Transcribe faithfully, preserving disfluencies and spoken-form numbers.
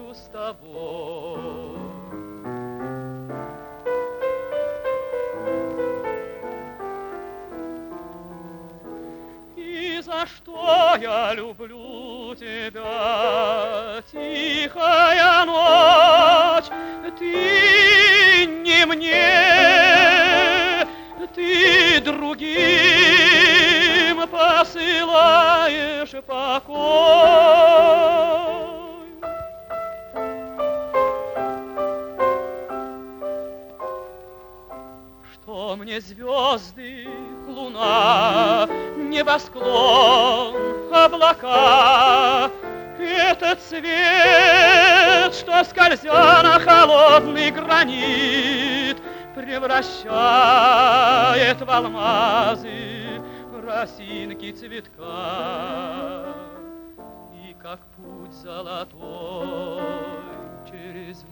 буду с тобой. И за что я люблю тебя, тихая ночь, ты не мне, ты другим посылаешь покой. Что мне звезды, луна, небосклон, облака, этот свет, что, скользя на холодный гранит, превращает в алмазы росинки цветка. И как путь золотой через